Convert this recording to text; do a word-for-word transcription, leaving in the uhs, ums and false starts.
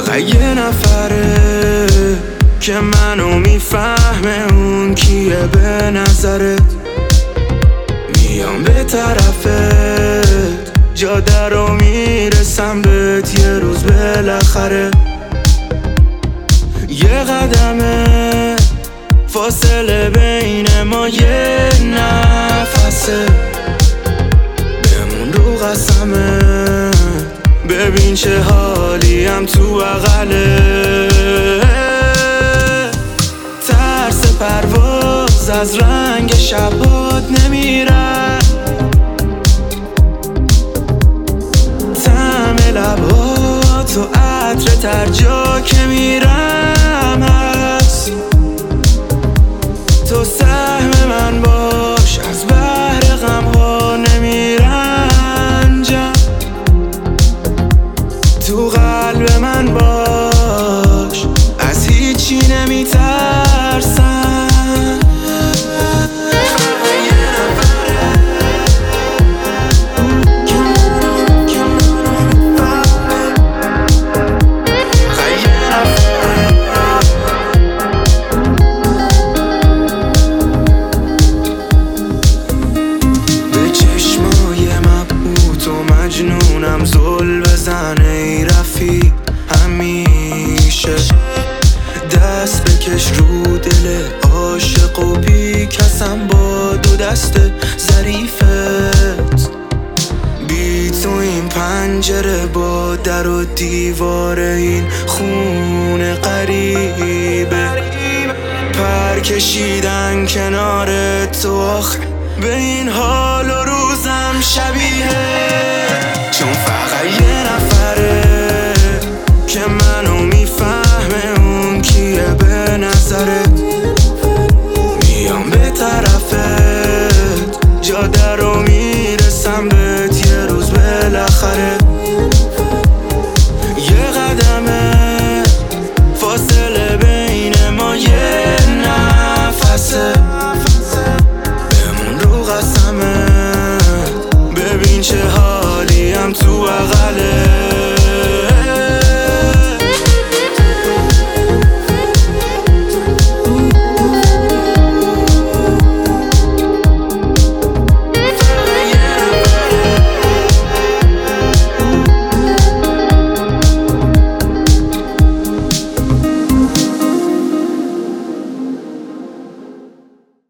فقط یه نفره که منو میفهمه، اون کیه به نظرت؟ میام به طرفت، جاده رو میرسم بهت یه روز بالاخره. یه قدمه فاصله بین ما، یه نفسه، بمون رو قسمه، ببین چه حالیم تو بغله. ترس پرواز از رنگ شبات نمیرن، طعم لبات و عطر تر جا که میرم هست. تو سهم من باش، از بحر غم ها نمیرنجم. تو قلب من باش، از هیچی نمیترسم. مجنونم زل بزنه ای رفیق، همیشه دست بکش رو دل عاشق و بیکسم با دو دست ظریفت. بی تو این پنجره با در و دیوار این خونه غریبه، پر کشیدن کنار تو آخه به این حال و روزم شبیه. چون فقط یه نفر